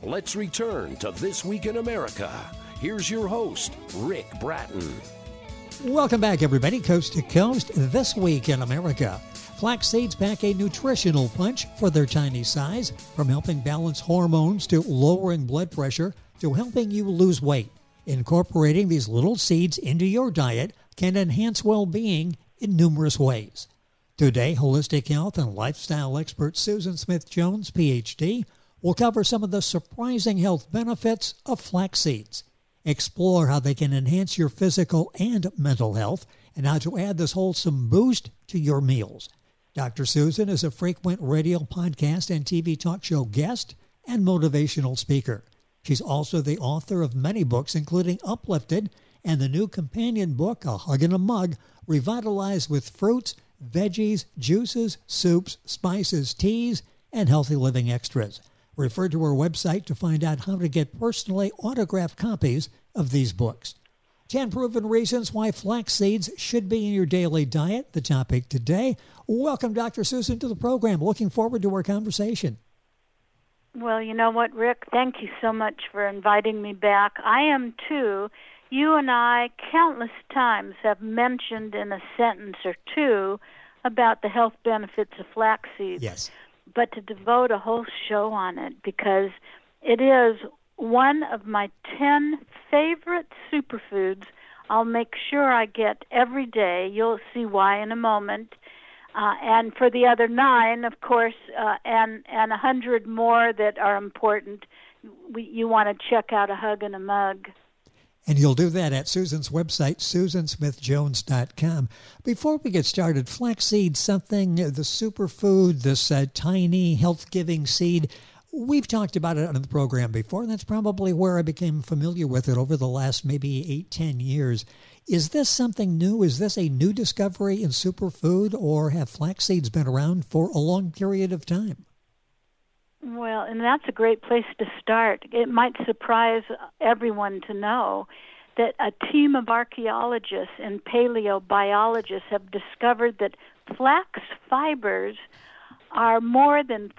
Let's return to This Week in America. Here's your host, Rick Bratton. Welcome back, everybody, coast to coast. This Week in America. Flax seeds pack a nutritional punch for their tiny size, from helping balance hormones to lowering blood pressure to helping you lose weight. Incorporating these little seeds into your diet can enhance well-being in numerous ways. Today, holistic health and lifestyle expert Susan Smith-Jones, Ph.D., will cover some of the surprising health benefits of flax seeds. Explore how they can enhance your physical and mental health and how to add this wholesome boost to your meals. Dr. Susan is a frequent radio, podcast, and TV talk show guest and motivational speaker. She's also the author of many books, including Uplifted and the new companion book, A Hug in a Mug, revitalized with fruits, veggies, juices, soups, spices, teas, and healthy living extras. Refer to our website to find out how to get personally autographed copies of these books. 10 proven reasons why flax seeds should be in your daily diet, the topic today. Welcome, Dr. Susan, to the program. Looking forward to our conversation. Well, you know what, Rick? Thank you so much for inviting me back. I am too. You and I countless times have mentioned in a sentence or two about the health benefits of flax seeds. Yes. But to devote a whole show on it, because it is one of my 10 favorite superfoods I'll make sure I get every day. You'll see why in a moment. And for the other 9, of course, and 100 more that are important, you want to check out A Hug in a Mug. And you'll do that at Susan's website, susansmithjones.com. Before we get started, flaxseed, something, the superfood, this tiny health-giving seed, we've talked about it on the program before, and that's probably where I became familiar with it over the last maybe 8-10 years. Is this something new? Is this a new discovery in superfood, or have flax seeds been around for a long period of time? Well, and that's a great place to start. It might surprise everyone to know that a team of archaeologists and paleobiologists have discovered that flax fibers are more than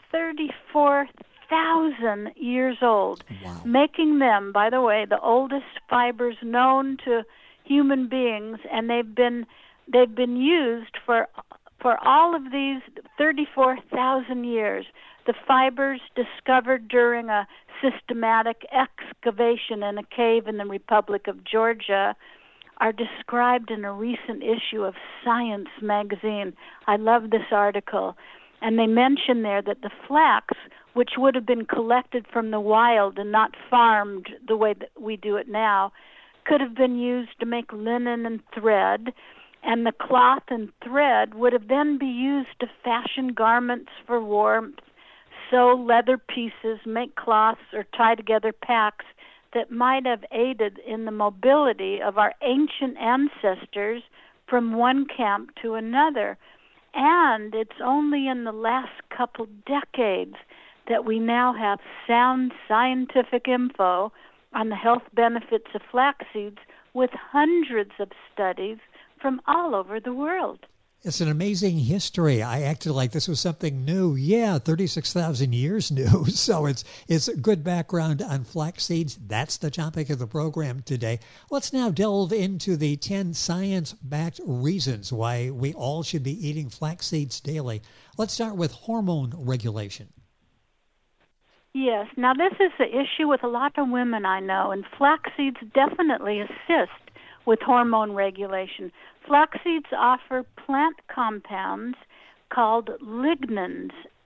34,000 years old, Wow. making them, by the way, the oldest fibers known to human beings, and they've been used for all of these 34,000 years. The fibers discovered during a systematic excavation in a cave in the Republic of Georgia are described in a recent issue of Science magazine. I love this article. And they mention there that the flax, which would have been collected from the wild and not farmed the way that we do it now, could have been used to make linen and thread, and the cloth and thread would have then be used to fashion garments for warmth, sew leather pieces, make cloths, or tie together packs that might have aided in the mobility of our ancient ancestors from one camp to another. And it's only in the last couple decades that we now have sound scientific info on the health benefits of flax seeds, with hundreds of studies from all over the world. It's an amazing history. I acted like this was something new. Yeah, 36,000 years new. So it's a good background on flax seeds. That's the topic of the program today. Let's now delve into the 10 science-backed reasons why we all should be eating flax seeds daily. Let's start with hormone regulation. Yes. Now, this is the issue with a lot of women I know, and flax seeds definitely assist with hormone regulation. Flax seeds offer plant compounds called lignans,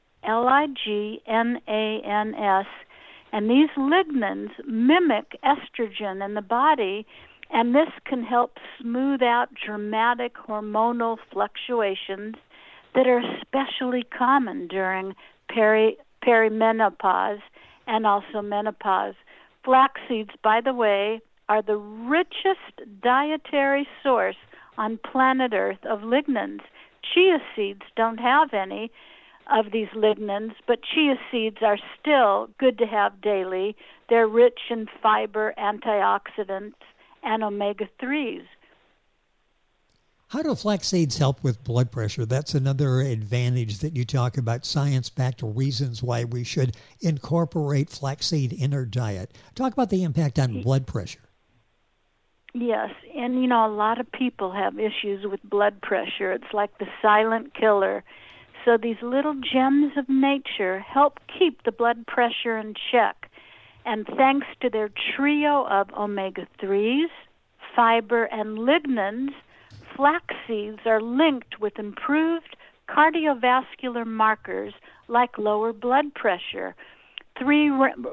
Lignans, and these lignans mimic estrogen in the body, and this can help smooth out dramatic hormonal fluctuations that are especially common during perimenopause and also menopause. Flax seeds, by the way, are the richest dietary source on planet Earth of lignans. Chia seeds don't have any of these lignans, but chia seeds are still good to have daily. They're rich in fiber, antioxidants, and omega-3s. How do flax seeds help with blood pressure? That's another advantage that you talk about, science-backed reasons why we should incorporate flaxseed in our diet. Talk about the impact on blood pressure. Yes, and a lot of people have issues with blood pressure. It's like the silent killer. So these little gems of nature help keep the blood pressure in check. And thanks to their trio of omega-3s, fiber, and lignans, flax seeds are linked with improved cardiovascular markers like lower blood pressure. Three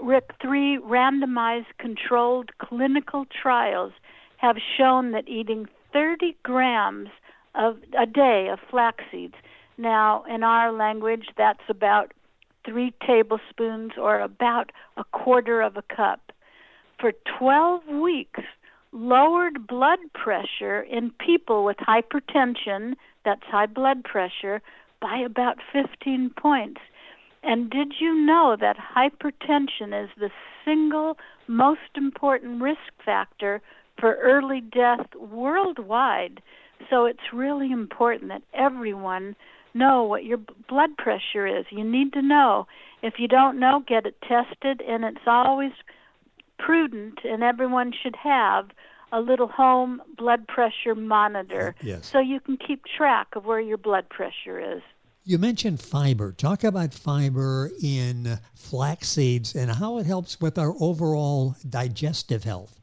randomized controlled clinical trials have shown that eating 30 grams a day of flax seeds, now in our language that's about 3 tablespoons or about a quarter of a cup, for 12 weeks lowered blood pressure in people with hypertension, that's high blood pressure, by about 15 points. And did you know that hypertension is the single most important risk factor for early death worldwide? So it's really important that everyone know what your blood pressure is. You need to know. If you don't know, get it tested, and it's always prudent, and everyone should have a little home blood pressure monitor, yes, so you can keep track of where your blood pressure is. You mentioned fiber. Talk about fiber in flax seeds and how it helps with our overall digestive health.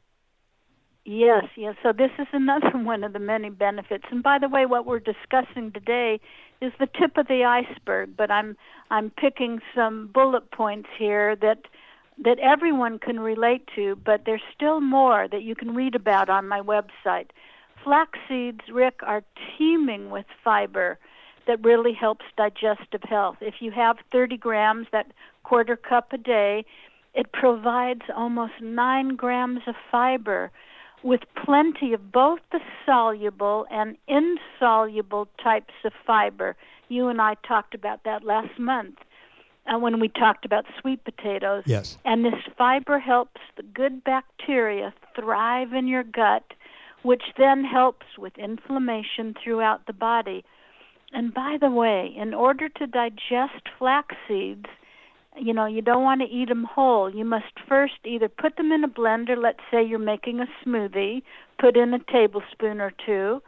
Yes. So this is another one of the many benefits. And by the way, what we're discussing today is the tip of the iceberg, but I'm picking some bullet points here that everyone can relate to, but there's still more that you can read about on my website. Flax seeds, Rick, are teeming with fiber that really helps digestive health. If you have 30 grams, that quarter cup a day, it provides almost 9 grams of fiber with plenty of both the soluble and insoluble types of fiber. You and I talked about that last month when we talked about sweet potatoes. Yes. And this fiber helps the good bacteria thrive in your gut, which then helps with inflammation throughout the body. And by the way, in order to digest flax seeds, you don't want to eat them whole. You must first either put them in a blender, let's say you're making a smoothie, put in a tablespoon or two,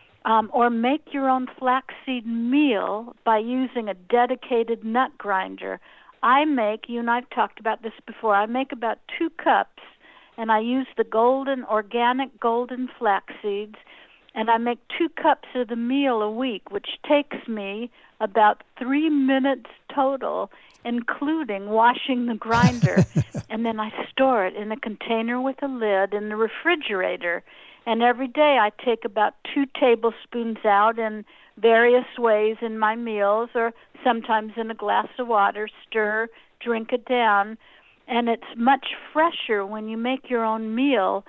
or make your own flaxseed meal by using a dedicated nut grinder. You and I've talked about this before, I make about 2 cups, and I use the organic golden flax seeds, and I make 2 cups of the meal a week, which takes me about 3 minutes total, including washing the grinder. And then I store it in a container with a lid in the refrigerator. And every day I take about 2 tablespoons out in various ways in my meals, or sometimes in a glass of water, stir, drink it down. And it's much fresher when you make your own meal,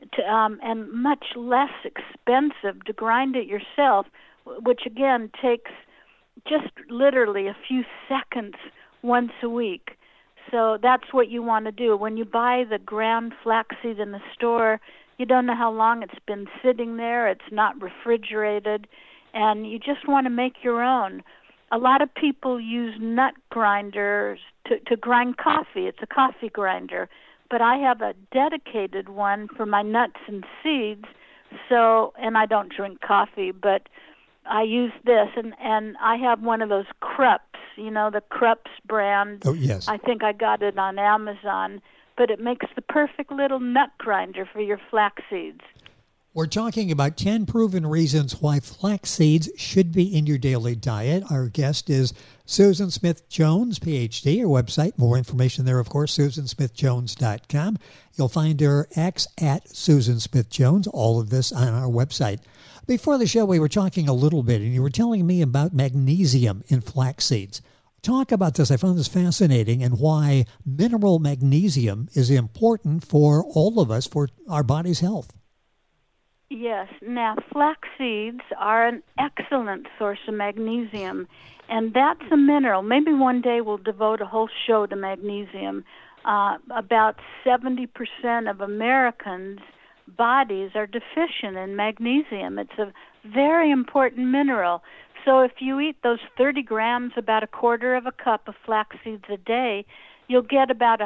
and much less expensive to grind it yourself, which again takes just literally a few seconds once a week. So that's what you want to do. When you buy the ground flaxseed in the store, you don't know how long it's been sitting there. It's not refrigerated, and you just want to make your own. A lot of people use nut grinders to grind coffee. It's a coffee grinder. But I have a dedicated one for my nuts and seeds. So, and I don't drink coffee, but I use this, and I have one of those Krups, the Krups brand. Oh, yes. I think I got it on Amazon, but it makes the perfect little nut grinder for your flax seeds. We're talking about 10 proven reasons why flax seeds should be in your daily diet. Our guest is Susan Smith-Jones, PhD. Her website, more information there, of course, SusanSmithJones.com. You'll find her X at Susan Smith-Jones, all of this on our website. Before the show, we were talking a little bit, and you were telling me about magnesium in flax seeds. Talk about this. I found this fascinating, and why mineral magnesium is important for all of us, for our body's health. Yes. Now, flax seeds are an excellent source of magnesium, and that's a mineral. Maybe one day we'll devote a whole show to magnesium. About 70% of Americans bodies are deficient in magnesium. It's a very important mineral. So if you eat those 30 grams, about a quarter of a cup of flax seeds a day, you'll get about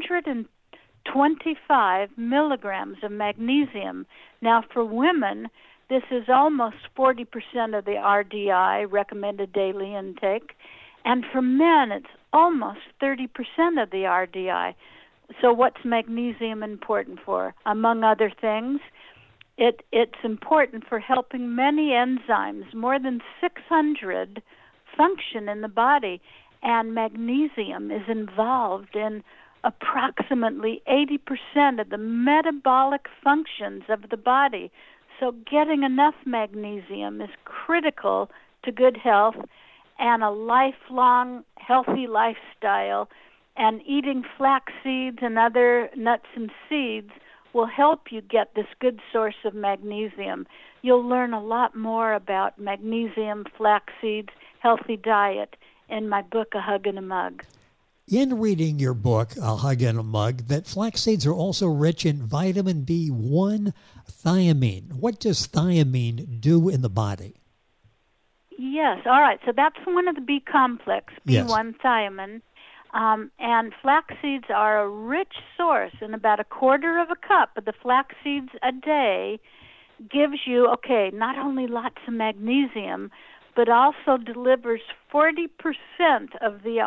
125 milligrams of magnesium. Now, for women, this is almost 40% of the RDI, recommended daily intake. And for men, it's almost 30% of the RDI. So what's magnesium important for? Among other things, it's important for helping many enzymes, more than 600, function in the body. And magnesium is involved in approximately 80% of the metabolic functions of the body. So getting enough magnesium is critical to good health and a lifelong healthy lifestyle. And eating flax seeds and other nuts and seeds will help you get this good source of magnesium. You'll learn a lot more about magnesium, flax seeds, healthy diet in my book, A Hug in a Mug. In reading your book, A Hug in a Mug, that flax seeds are also rich in vitamin B1 thiamine. What does thiamine do in the body? Yes, all right. So that's one of the B complex, B1 Yes. thiamine. And flax seeds are a rich source, and about a quarter of a cup of the flax seeds a day gives you, not only lots of magnesium, but also delivers 40% of the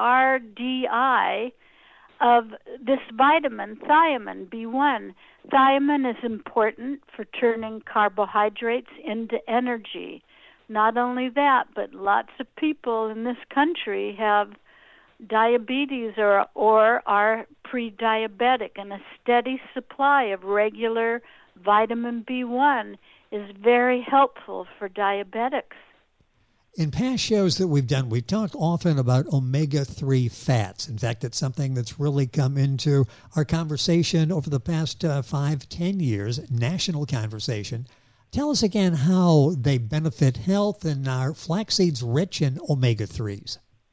RDI of this vitamin, thiamine, B1. Thiamine is important for turning carbohydrates into energy. Not only that, but lots of people in this country have diabetes or are pre-diabetic, and a steady supply of regular vitamin B1 is very helpful for diabetics. In past shows that we've done, we've talked often about omega-3 fats. In fact, it's something that's really come into our conversation over the past 5-10 years, national conversation. Tell us again how they benefit health, and are flax seeds rich in omega-3s?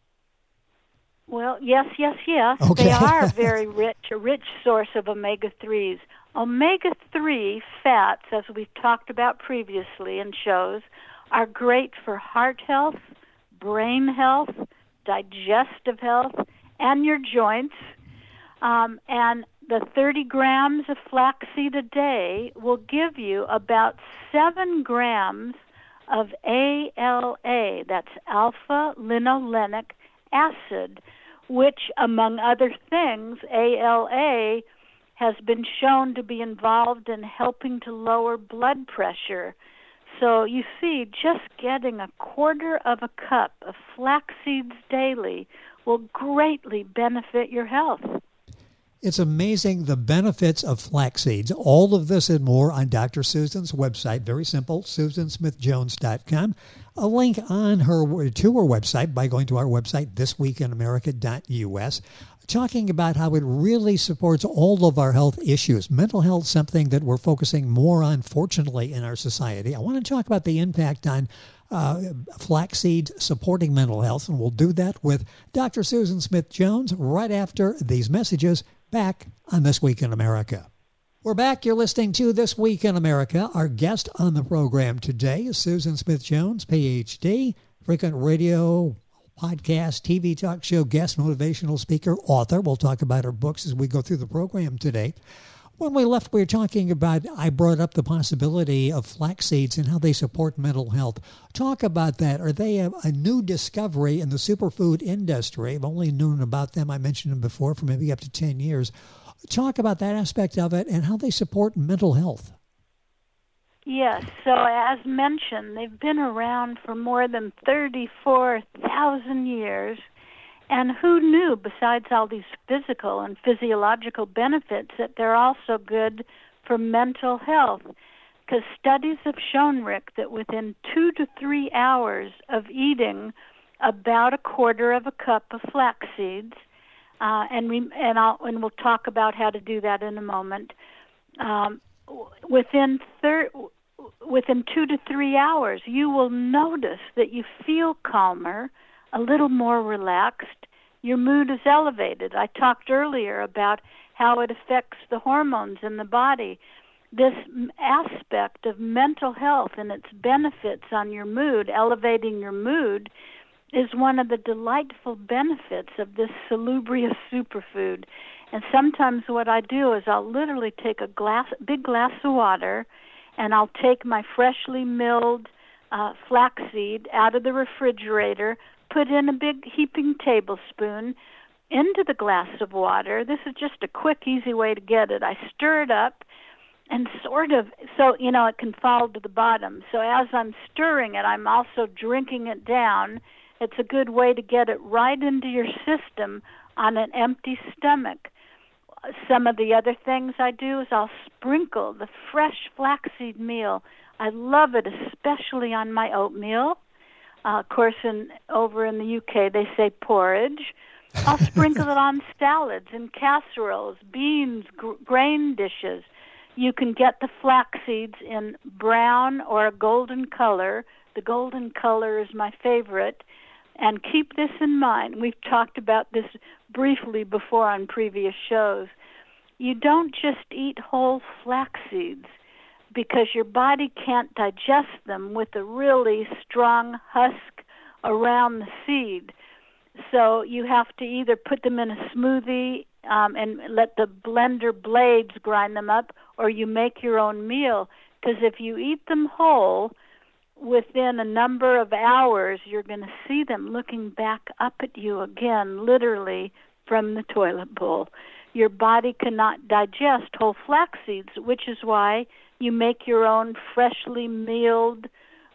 Well, yes. Okay. They are very rich, a rich source of omega-3s. Omega-3 fats, as we've talked about previously in shows, are great for heart health, brain health, digestive health, and your joints. And the 30 grams of flaxseed a day will give you about 7 grams of ALA, that's alpha-linolenic acid, which, among other things, ALA has been shown to be involved in helping to lower blood pressure. So you see, just getting a quarter of a cup of flax seeds daily will greatly benefit your health. It's amazing the benefits of flax seeds. All of this and more on Dr. Susan's website. Very simple, SusanSmithJones.com. A link on to her website by going to our website, thisweekinamerica.us, talking about how it really supports all of our health issues. Mental health, something that we're focusing more on, fortunately, in our society. I want to talk about the impact on flax seeds supporting mental health, and we'll do that with Dr. Susan Smith-Jones right after these messages, back on This Week in America. We're back. You're listening to This Week in America. Our guest on the program today is Susan Smith-Jones, Ph.D., frequent radio, podcast, TV talk show guest, motivational speaker, author. We'll talk about her books as we go through the program today. When we left, we were talking about, I brought up the possibility of flax seeds and how they support mental health. Talk about that. Are they a new discovery in the superfood industry? I've only known about them, I mentioned them before, for maybe up to 10 years. Talk about that aspect of it and how they support mental health. Yes, so as mentioned, they've been around for more than 34,000 years. And who knew, besides all these physical and physiological benefits, that they're also good for mental health? Because studies have shown, Rick, that within 2 to 3 hours of eating about a quarter of a cup of flax seeds, and we'll talk about how to do that in a moment, within 2 to 3 hours, you will notice that you feel calmer, a little more relaxed. Your mood is elevated. I talked earlier about how it affects the hormones in the body. aspect of mental health and its benefits on your mood, elevating your mood, is one of the delightful benefits of this salubrious superfood. And sometimes what I do is I'll literally take a big glass of water, and I'll take my freshly milled flaxseed out of the refrigerator, put in a big heaping tablespoon into the glass of water. This is just a quick, easy way to get it. I stir it up, and so it can fall to the bottom. So as I'm stirring it, I'm also drinking it down. It's a good way to get it right into your system on an empty stomach. Some of the other things I do is I'll sprinkle the fresh flaxseed meal. I love it, especially on my oatmeal. Of course, over in the UK, they say porridge. I'll sprinkle it on salads and casseroles, beans, grain dishes. You can get the flax seeds in brown or a golden color. The golden color is my favorite. And keep this in mind. We've talked about this briefly before on previous shows. You don't just eat whole flax seeds because your body can't digest them with a really strong husk around the seed. So you have to either put them in a smoothie and let the blender blades grind them up, or you make your own meal. Because if you eat them whole, within a number of hours, you're going to see them looking back up at you again, literally from the toilet bowl. Your body cannot digest whole flax seeds, which is why you make your own freshly milled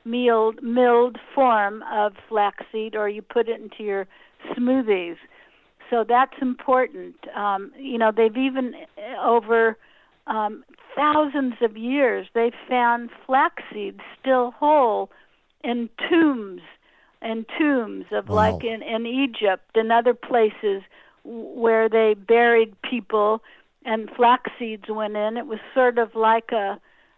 form of flaxseed, or you put it into your smoothies. So that's important. They've even over thousands of years, they've found flax seeds still whole in tombs of Wow. like in Egypt and other places where they buried people and flax seeds went in. It was sort of like a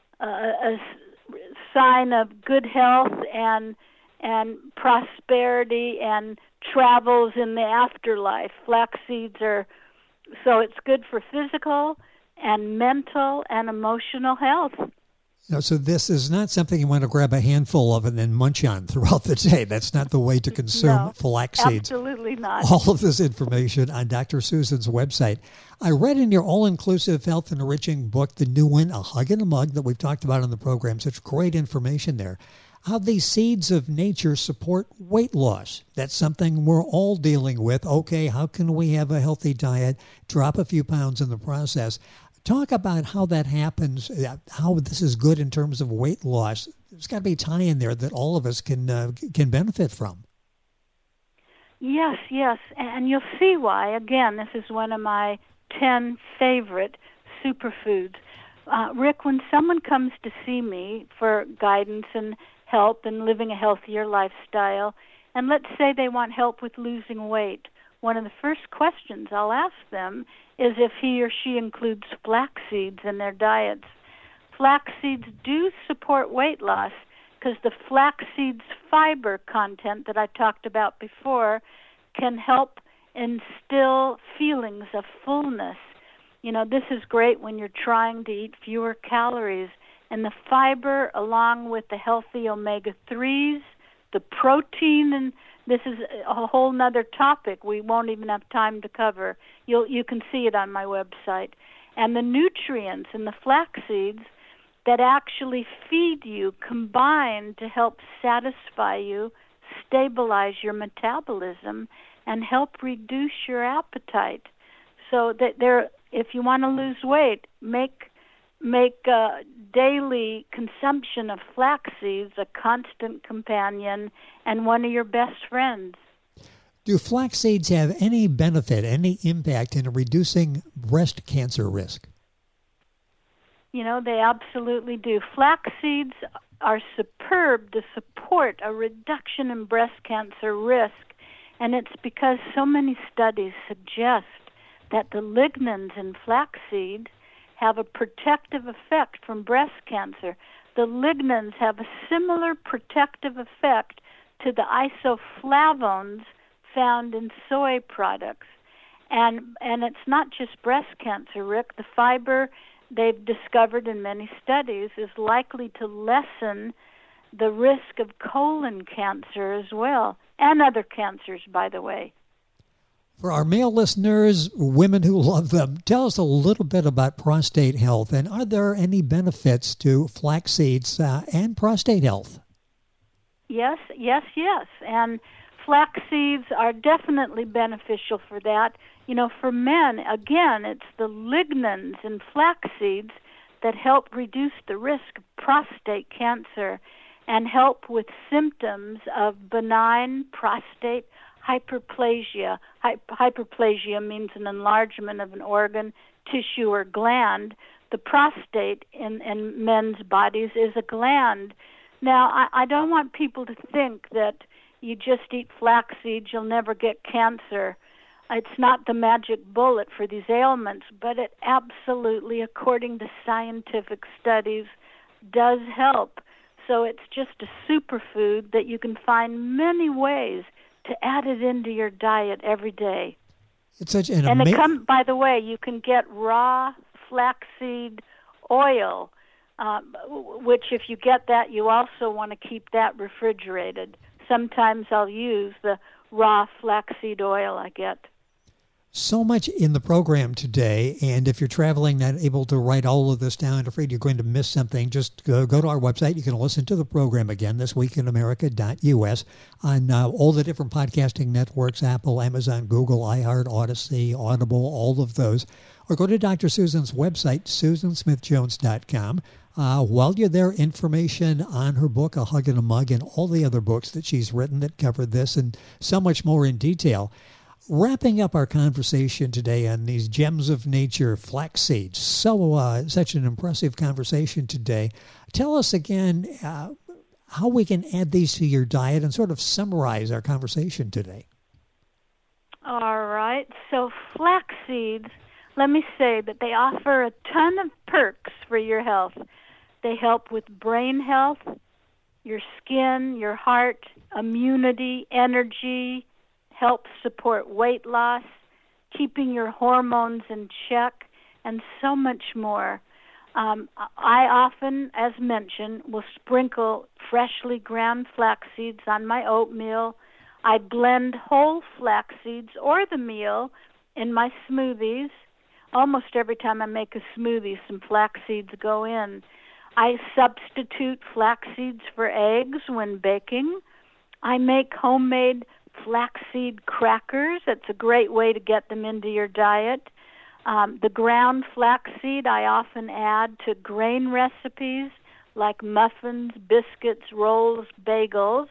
sign of good health and prosperity and travels in the afterlife. Flax seeds so it's good for physical and mental and emotional health. So this is not something you want to grab a handful of and then munch on throughout the day. That's not the way to consume flax seeds. Absolutely not. All of this information on Dr. Susan's website. I read in your all-inclusive health enriching book, the new one, A Hug and a Mug, that we've talked about on the program. Such great information there. How these seeds of nature support weight loss. That's something we're all dealing with. Okay, how can we have a healthy diet, drop a few pounds in the process? Talk about how that happens, how this is good in terms of weight loss. There's got to be a tie in there that all of us can benefit from. Yes, and you'll see why. Again, this is one of my 10 favorite superfoods. Rick, when someone comes to see me for guidance and help in living a healthier lifestyle, and let's say they want help with losing weight, one of the first questions I'll ask them is if he or she includes flax seeds in their diets. Flax seeds do support weight loss because the flax seeds fiber content that I talked about before can help instill feelings of fullness. This is great when you're trying to eat fewer calories. And the fiber, along with the healthy omega-3s, the protein, and this is a whole nother topic we won't even have time to cover. You can see it on my website. And the nutrients in the flax seeds that actually feed you combine to help satisfy you, stabilize your metabolism, and help reduce your appetite. So that if you want to lose weight, make daily consumption of flax seeds a constant companion and one of your best friends. Do flax seeds have any benefit, any impact in reducing breast cancer risk? They absolutely do. Flax seeds are superb to support a reduction in breast cancer risk, and it's because so many studies suggest that the lignans in flax seed have a protective effect from breast cancer. The lignans have a similar protective effect to the isoflavones found in soy products. And it's not just breast cancer, Rick. The fiber they've discovered in many studies, is likely to lessen the risk of colon cancer as well, and other cancers, by the way. For our male listeners, women who love them, tell us a little bit about prostate health, and are there any benefits to flax seeds and prostate health? Yes. And flax seeds are definitely beneficial for that. You know, for men, again, it's the lignans in flax seeds that help reduce the risk of prostate cancer and help with symptoms of benign prostate hyperplasia. Hyperplasia means an enlargement of an organ, tissue, or gland. The prostate in men's bodies is a gland. Now, I don't want people to think that you just eat flax seeds, you'll never get cancer. It's not the magic bullet for these ailments, but it absolutely, according to scientific studies, does help. So it's just a superfood that you can find many ways to add it into your diet every day. It's such an and it by the way, you can get raw flaxseed oil, which if you get that, you also want to keep that refrigerated. Sometimes I'll use the raw flaxseed oil I get. So much in the program today, and if you're traveling, not able to write all of this down, afraid you're going to miss something, just go to our website. You can listen to the program again, thisweekinamerica.us, on all the different podcasting networks, Apple, Amazon, Google, iHeart, Odyssey, Audible, all of those. Or go to Dr. Susan's website, susansmithjones.com. While you're there, information on her book, A Hug and a Mug, and all the other books that she's written that cover this and so much more in detail. Wrapping up our conversation today on these gems of nature, flax seeds, such an impressive conversation today. Tell us again how we can add these to your diet and sort of summarize our conversation today. All right. So flax seeds, let me say that they offer a ton of perks for your health. They help with brain health, your skin, your heart, immunity, energy, help support weight loss, keeping your hormones in check, and so much more. I often, as mentioned, will sprinkle freshly ground flax seeds on my oatmeal. I blend whole flax seeds or the meal in my smoothies. Almost every time I make a smoothie, some flax seeds go in. I substitute flax seeds for eggs when baking. I make homemade flaxseed crackers. That's a great way to get them into your diet. The ground flaxseed I often add to grain recipes like muffins, biscuits, rolls, bagels.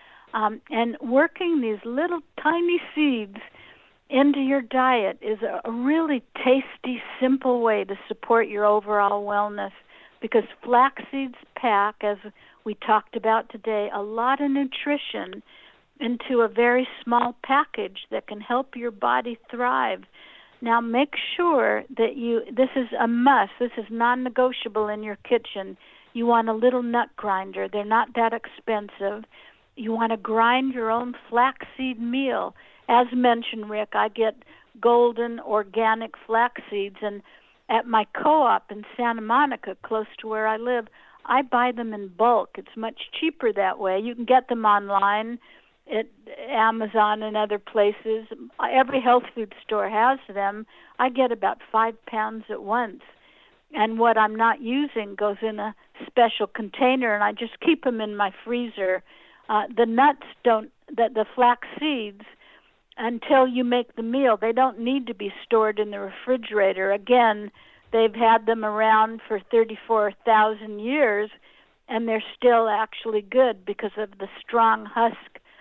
And working these little tiny seeds into your diet is a really tasty, simple way to support your overall wellness, because flax seeds pack, as we talked about today, a lot of nutrition into a very small package that can help your body thrive. Now make sure that this is a must, this is non-negotiable in your kitchen. You want a little nut grinder. They're not that expensive. You want to grind your own flaxseed meal. As mentioned, Rick, I get golden organic flax seeds, and at my co-op in Santa Monica, close to where I live, I buy them in bulk. It's much cheaper that way. You can get them online at Amazon and other places. Every health food store has them. I get about 5 pounds at once. And what I'm not using goes in a special container, and I just keep them in my freezer. The nuts the flax seeds, until you make the meal, they don't need to be stored in the refrigerator. Again, they've had them around for 34,000 years, and they're still actually good because of the strong husk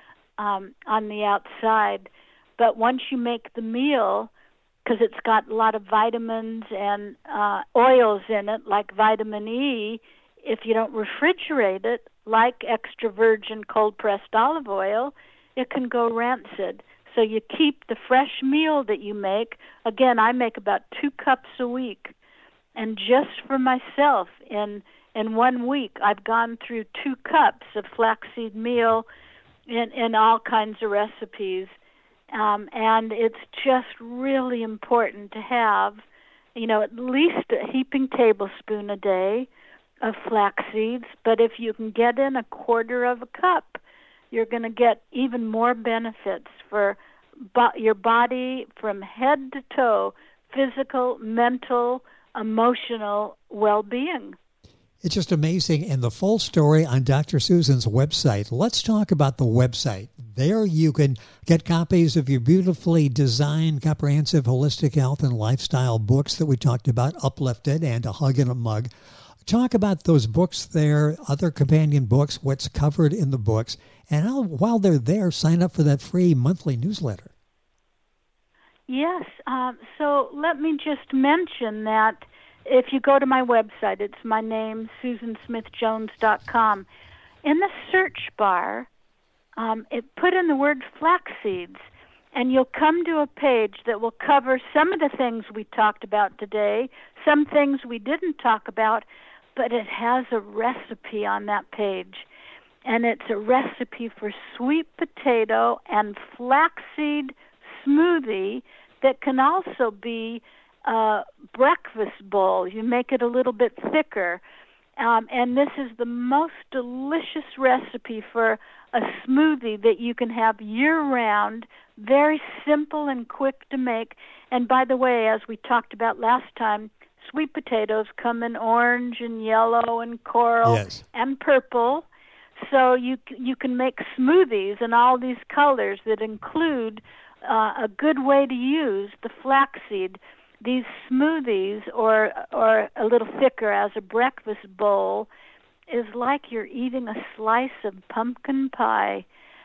on the outside. But once you make the meal, because it's got a lot of vitamins and oils in it, like vitamin E, if you don't refrigerate it, like extra virgin cold-pressed olive oil, it can go rancid. So you keep the fresh meal that you make. Again, I make about 2 cups a week. And just for myself, in 1 week, I've gone through 2 cups of flaxseed meal in all kinds of recipes. And it's just really important to have at least a heaping tablespoon a day of flax seeds. But if you can get in a quarter of a cup, you're going to get even more benefits for your body from head to toe, physical, mental, emotional well-being. It's just amazing. And the full story on Dr. Susan's website. Let's talk about the website. There you can get copies of your beautifully designed, comprehensive, holistic health and lifestyle books that we talked about, Uplifted and A Hug and a Mug. Talk about those books there, other companion books, what's covered in the books, and while they're there, sign up for that free monthly newsletter. Yes. So let me just mention that if you go to my website, it's my name, SusanSmithJones.com. In the search bar, put in the word flax seeds, and you'll come to a page that will cover some of the things we talked about today, some things we didn't talk about, but it has a recipe on that page. And it's a recipe for sweet potato and flaxseed smoothie that can also be a breakfast bowl. You make it a little bit thicker. And this is the most delicious recipe for a smoothie that you can have year-round, very simple and quick to make. And by the way, as we talked about last time, sweet potatoes come in orange and yellow and coral and purple. So you can make smoothies in all these colors that include a good way to use the flaxseed. These smoothies, or a little thicker as a breakfast bowl, is like you're eating a slice of pumpkin pie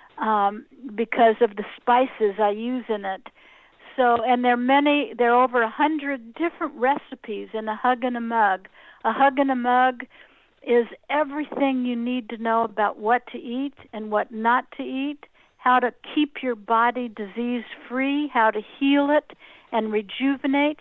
because of the spices I use in it. So, and there are over 100 different recipes in A Hug and a Mug. A Hug and a Mug is everything you need to know about what to eat and what not to eat, how to keep your body disease-free, how to heal it and rejuvenate.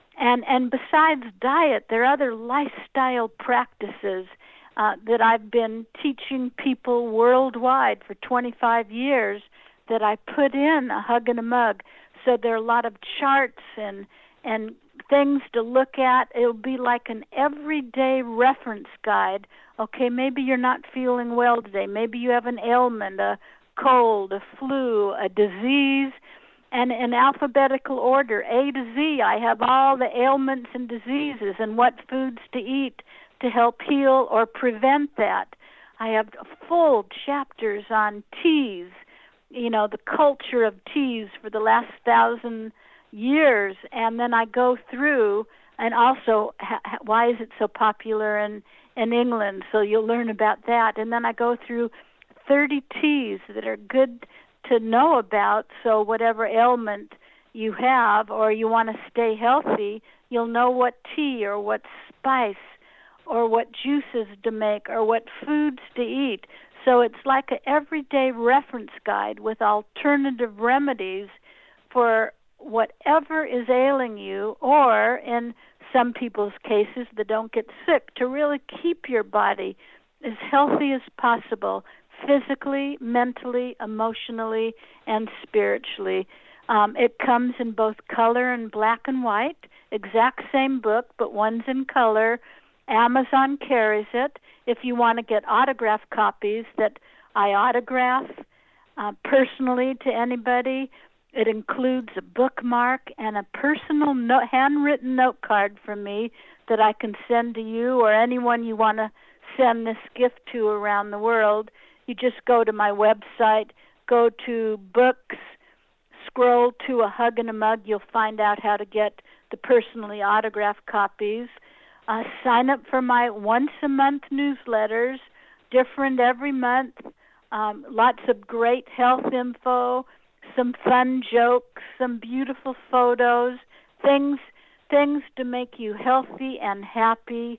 And besides diet, there are other lifestyle practices that I've been teaching people worldwide for 25 years that I put in A Hug and a Mug. So there are a lot of charts and things to look at. It'll be like an everyday reference guide. Okay, maybe you're not feeling well today. Maybe you have an ailment, a cold, a flu, a disease, and in alphabetical order, A to Z, I have all the ailments and diseases and what foods to eat to help heal or prevent that. I have full chapters on teas, the culture of teas for the last 1,000 years, and then I go through, and also why is it so popular in England, so you'll learn about that, and then I go through 30 teas that are good to know about, so whatever ailment you have or you want to stay healthy, you'll know what tea or what spice or what juices to make or what foods to eat. So it's like an everyday reference guide with alternative remedies for whatever is ailing you, or in some people's cases that don't get sick, to really keep your body as healthy as possible, physically, mentally, emotionally, and spiritually. It comes in both color and black and white, exact same book, but one's in color. Amazon carries it. If you want to get autographed copies that I autograph personally to anybody, it includes a bookmark and a personal handwritten note card from me that I can send to you or anyone you want to send this gift to around the world. You just go to my website, go to books, scroll to A Hug and a Mug. You'll find out how to get the personally autographed copies. Sign up for my once-a-month newsletters, different every month, lots of great health info, some fun jokes, some beautiful photos, things to make you healthy and happy.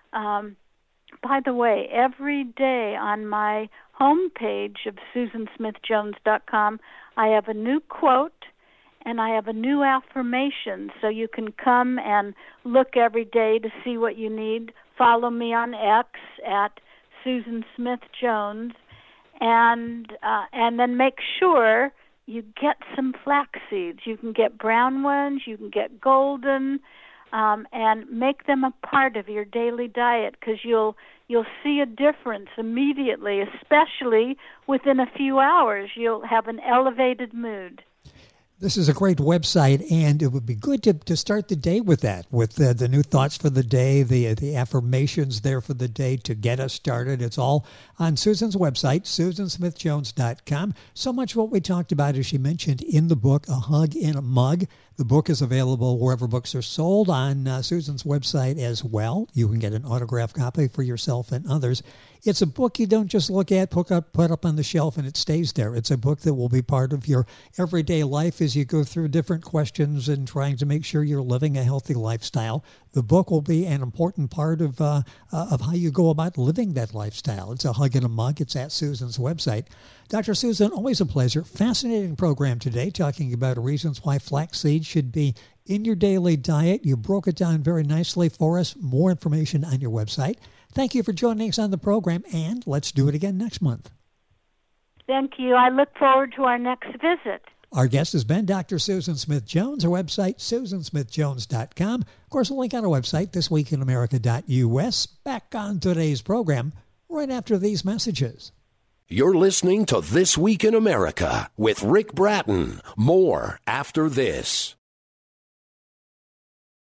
By the way, every day on my homepage of SusanSmithJones.com, I have a new quote and I have a new affirmation, so you can come and look every day to see what you need. Follow me on X at Susan Smith Jones, and then make sure you get some flax seeds. You can get brown ones, you can get golden. and make them a part of your daily diet, because you'll see a difference immediately, especially within a few hours. You'll have an elevated mood. This is a great website, and it would be good to start the day with that, with the new thoughts for the day, the affirmations there for the day to get us started. It's all on Susan's website, SusanSmithJones.com. So much of what we talked about, as she mentioned in the book, A Hug in a Mug. The book is available wherever books are sold, on Susan's website as well. You can get an autographed copy for yourself and others. It's a book you don't just look at, put up on the shelf, and it stays there. It's a book that will be part of your everyday life as you go through different questions and trying to make sure you're living a healthy lifestyle. The book will be an important part of how you go about living that lifestyle. It's A Hug in a Mug. It's at Susan's website. Dr. Susan, always a pleasure. Fascinating program today, talking about reasons why flaxseed should be in your daily diet. You broke it down very nicely for us. More information on your website. Thank you for joining us on the program, and let's do it again next month. Thank you. I look forward to our next visit. Our guest has been Dr. Susan Smith-Jones. Our website, SusanSmithJones.com. Of course, a link on our website, thisweekinamerica.us. Back on today's program right after these messages. You're listening to This Week in America with Rick Bratton. More after this.